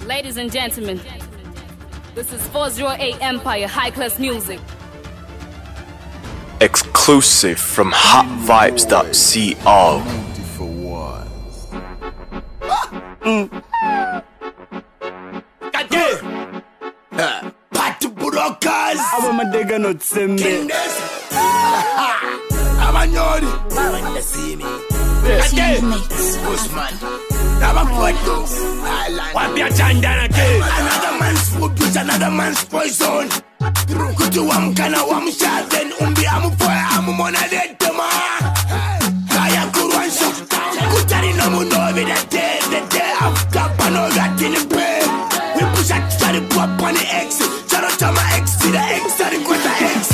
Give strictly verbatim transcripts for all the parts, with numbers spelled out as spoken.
Ladies and gentlemen, this is four oh eight Empire High Class Music. Exclusive from hot vibes dot co. Mm. Party brokers. Aba madega no tsembe. Abanyori. Abanyasimi. Usman. Nabafoto. Wapia chandana ke. Another man's food is another man's poison. Kutu wa mkana wa mshazen. Umbi amu foya amu mona detema. Kaya kurwansho. Kutari no muno videte. Dete after pano gatini pe. We push a try to pop on the X. Shout out to my X to the X. Shout out to the X.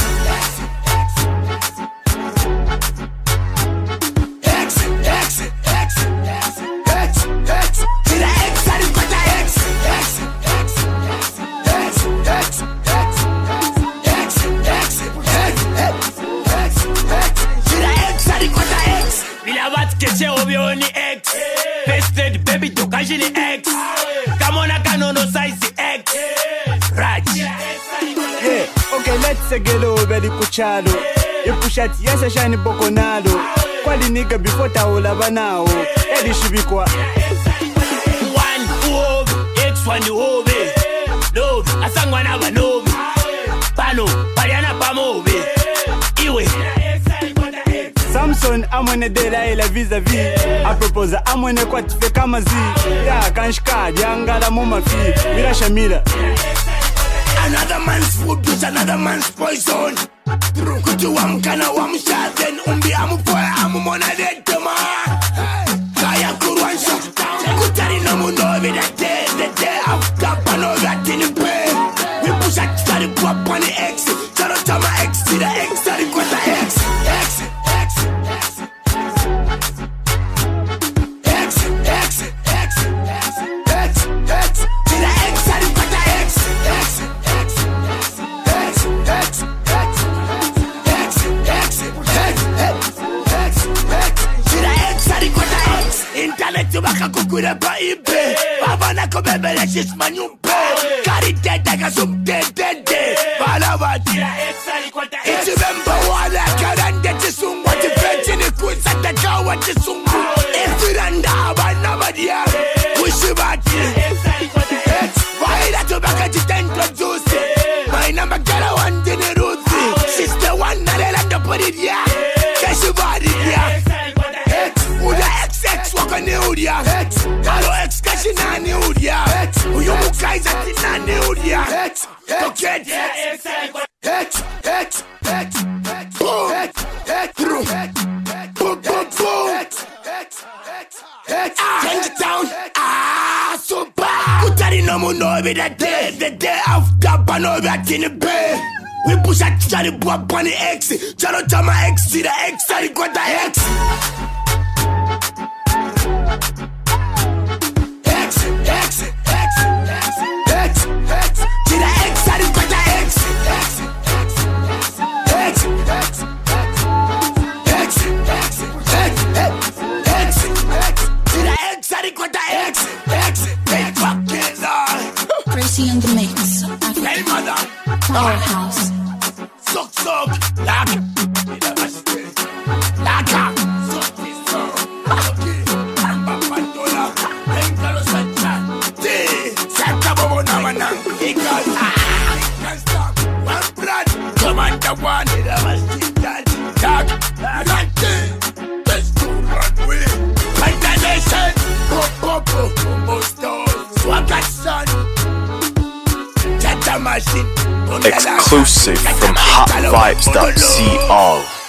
X, X, X, X, X, X. To the X. Shout out to the X. X, X, X, X, X, X, X, X, X. To the X. Shout out to the X. Bila wat keche obioni X. Pested baby to kajini X. Kamona kanono size X. Raj. Yeah, okay, let's get over the kuchado. You push at yes, a shiny boconado. Quali nigga before taola banao. Eddie Shibikwa. One ove, X one ove. Love, asangwana banove. Pano, pariana pamove. Iwe. Samson amone dela ila vis-a-vis. A propose amone kwa tife kama zi. Ya kanshka diangala muma fi. Mira Shamila. Another man's food is another man's poison. Kutu wa mkana wa mshazen. Umbi amu foya amu mona detema. Kaya kurwansho. Kutari no muno videte. Dete after pano gatini pe. We push a try to pop on the X. Shout out to my X to the X. Shout out to the X. X, X, X. X, X, X, X, X. To the X. Shout out to the X. X, X, X, X, X, X, X, X, X. To the X. Shout out to the X. Internet tubaka kukure pa ibe. Babana kubebele shisma nyumpe. Kari tete kasumte tete. Balawati. It's remember wala karande chisungu. Wati frenchi ni kuisa teka wati sungu. Ifiranda abana madia. Ushibati. It's vaida tubaka jitento juicy. My number gara wandi ni ruthi. She's the one na lelanda puridia. Keshibadi dia. It's uda X X waka ni udia. It's kalo X kashi na ni udia. It's uyumu kaiza tina ni udia. It's toket. X X X X boom X X boom boom boom boom X X X change it down ah super kutari no muno videte the day after pano gatini pe. We push a try to pop on the X. Shout out to my X to the X. I got the X. X, X, X, X, X, X. To the X. I got the X. X, X, X, X, X, X, X, X. To the X. I got the X. X, big fucking Lord. Gracie in the mix. Hey mother. Powerhouse. Suck, suck, laka, laka, suck this song. Okay, amba pandola, engalo sacha, te, saka bobo na manang, egal, ah, can't stop, one blood, commander one, it was that, dark, lante, let's go run away, fight the nation, pop, pop, pop, almost done, swag at sun. Exclusive from hot vibes dot co.